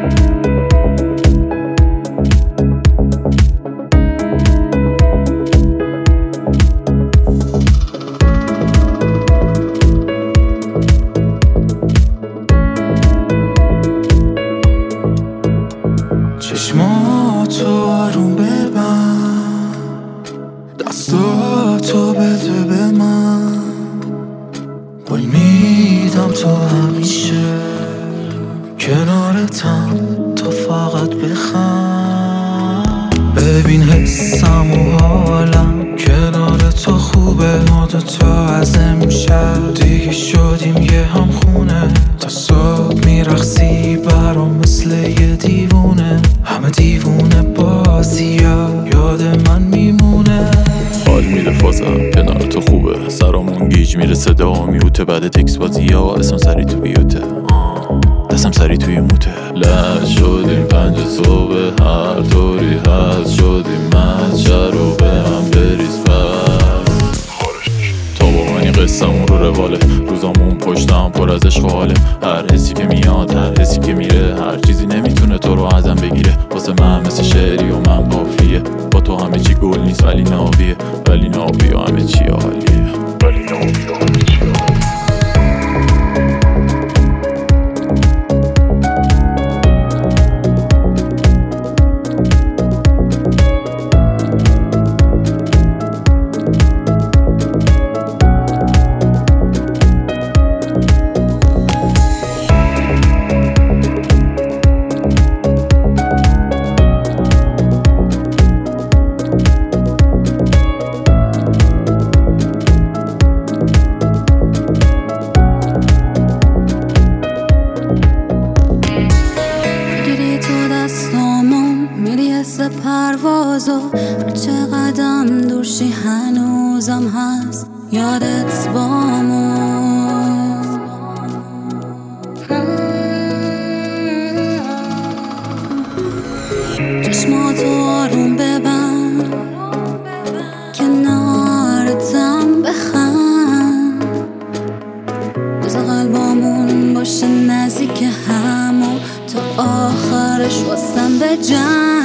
چشماتو آروم ببند، دستاتو بده به من، قول میدم تو همیشه کنارتم، تو فقط بخند. ببین حسم و حالم کنار تو خوبه، ما دوتا از امشب دیگه شدیم یه همخونه، تا صبح میرقصی برام مثل یه دیوونه، همه دیوونه بازیا یاد من میمونه. حال میده فازم کنار تو خوبه، سرامون گیج میره صدا میوته، بعد تکس بازی ها اسم سری تو بیوته، دستم سری توی موته. لج شدیم 5 صبح هر طوری هست، شدیم مچه رو به هم بریز بس. تا با منی قصمون رو رواله، روزامون پشتم پر از عشق و حاله، هر حسی که میاد هر حسی که میره، هر چیزی نمیتونه تو رو ازم بگیره. واسه من مثل شعری و من قافیه، با تو همه چی گل نیست ولی نابیه، ولی نابیه همه چی عالیه، ولی نابیه همه چی عالیه. پروازو هرچه قدم دورشی هنوزم هست یادت بامون. چشماتو آروم ببند، کنارتم بخند، بذار قلبامون باشه نزدیک همون تا آخرش واسم بجنگ.